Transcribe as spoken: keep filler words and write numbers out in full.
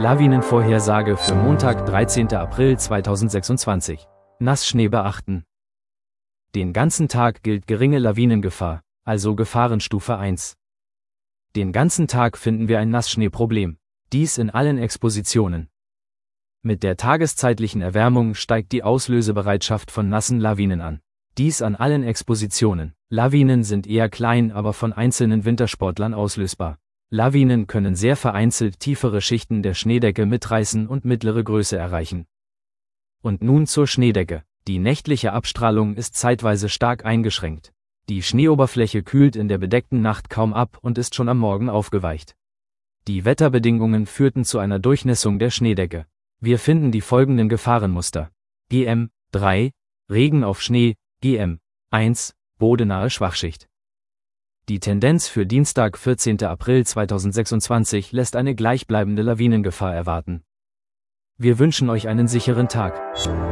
Lawinenvorhersage für Montag, dreizehnten April zweitausendsechsundzwanzig. Nassschnee beachten. Den ganzen Tag gilt geringe Lawinengefahr, also Gefahrenstufe eins. Den ganzen Tag finden wir ein Nassschneeproblem, dies in allen Expositionen. Mit der tageszeitlichen Erwärmung steigt die Auslösebereitschaft von nassen Lawinen an. Dies an allen Expositionen. Lawinen sind eher klein, aber von einzelnen Wintersportlern auslösbar. Lawinen können sehr vereinzelt tiefere Schichten der Schneedecke mitreißen und mittlere Größe erreichen. Und nun zur Schneedecke. Die nächtliche Abstrahlung ist zeitweise stark eingeschränkt. Die Schneeoberfläche kühlt in der bedeckten Nacht kaum ab und ist schon am Morgen aufgeweicht. Die Wetterbedingungen führten zu einer Durchnässung der Schneedecke. Wir finden die folgenden Gefahrenmuster. G M drei, Regen auf Schnee, G M eins, bodenahe Schwachschicht. Die Tendenz für Dienstag, vierzehnten April zweitausendsechsundzwanzig lässt eine gleichbleibende Lawinengefahr erwarten. Wir wünschen euch einen sicheren Tag.